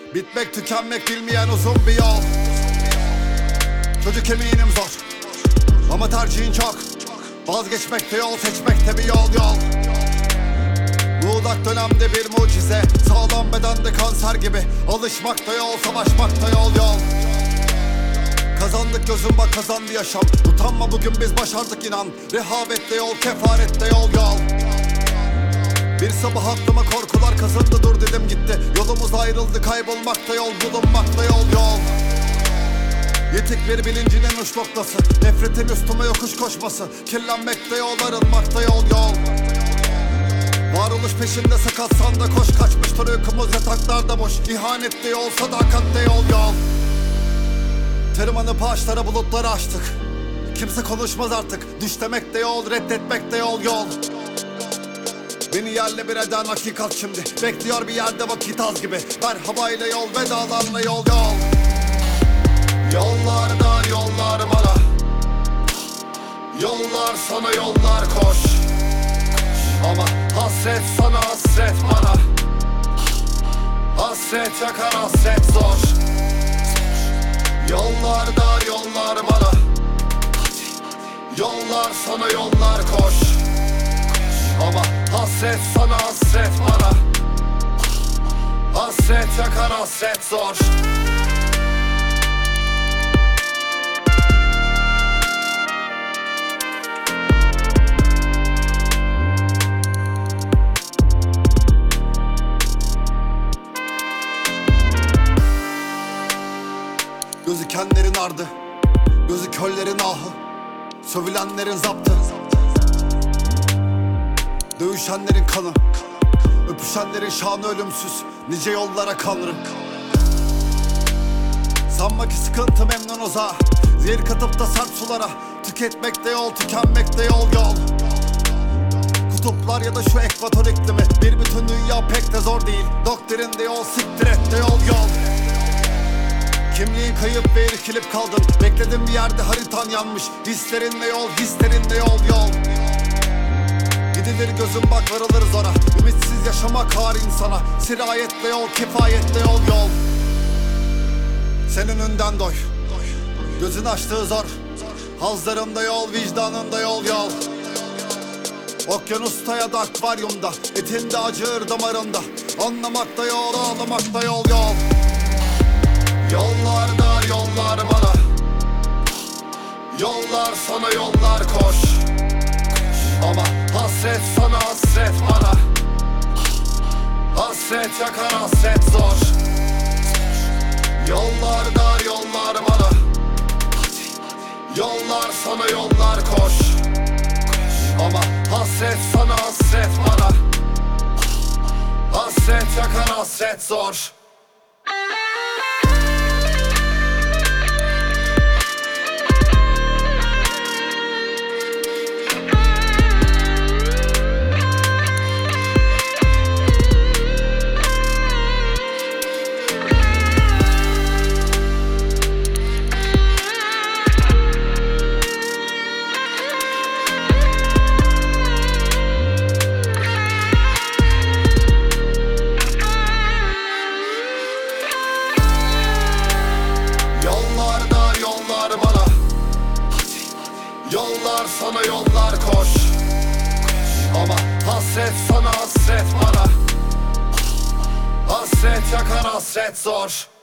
Bitmek tükenmek bilmeyen uzun bir yol. Çocuk eminim zor ama tercihin çok. Vazgeçmekte yol, seçmekte bir yol. Muğlak dönemde bir mucize, sağlam bedende kanser gibi. Alışmakta yol, savaşmakta yol. Kazandık gözüm bak, kazandı yaşam. Utanma, bugün biz başardık inan. Rehavette yol, kefarette yol. Bir sabah aklıma korkular kazındı, dur dedim gitti. Yolumuz ayrıldı, kaybolmakta yol, bulunmakta yol. Yetik bir bilincinin uç noktası, nefretin üstüme yokuş koşması. Kirlenmekte yol, arınmakta yol. Varoluş peşinde sakatsan da koş, kaçmıştır uykumuz yataklarda boş. İhanette yol, sadakatte yol. Tırmanıp ağaçlara, bulutları aştık. Kimse konuşmaz artık, düş demekte yol, reddetmekte yol. Beni yerle bir eden hakikat şimdi. Bekliyor bir yerde vakit az gibi. Merhabayla yol, vedalarla yol. Yollar dar, yollar bana. Yollar sana, yollar koş. Ama hasret sana, hasret bana. Hasret yakar, hasret zor. Yollar dar, yollar bana. Yollar sana, yollar koş. Ama hasret sana, hasret bana. Hasret yakar, hasret zor. Gözükenlerin ardı, gözü köllerin ahı, sövülenlerin zaptı, dövüşenlerin kanı, öpüşenlerin şanı ölümsüz. Nice yollara kanırım. Sanma ki sıkıntı memnun uzağa, zehir katıp da sert sulara. Tüketmekte yol, tükenmekte yol. Kutuplar ya da şu ekvator iklimi, bir bütün dünya pek de zor değil. Doktrinde yol, siktir et de yol. Kimliğin kayıp ve irkilip kaldın. Bekledim bir yerde, haritan yanmış. Hislerinle yol, hislerinle yol. Gidilir gözüm bak, varılır zora. Ümitsiz yaşamak ağır insana. Sirayetle yol, kifayetle yol. Sen önünden doy, gözün açtığı zor. Hazlarında yol, vicdanında yol. Okyanusta ya da akvaryumda, etinde acır damarında. Anlamakta yol, ağlamakta yol. Yollar dar, yollar bana. Yollar sana, yollar koş. Ama hasret sana, hasret bana. Hasret yakar, hasret zor. Yollar dar, yollar bana. Yollar sana, yollar koş. Ama hasret sana, hasret bana. Hasret yakar, hasret zor. Yollar sana, yollar koş. Ama hasret sana, hasret bana. Hasret yakar, hasret zor.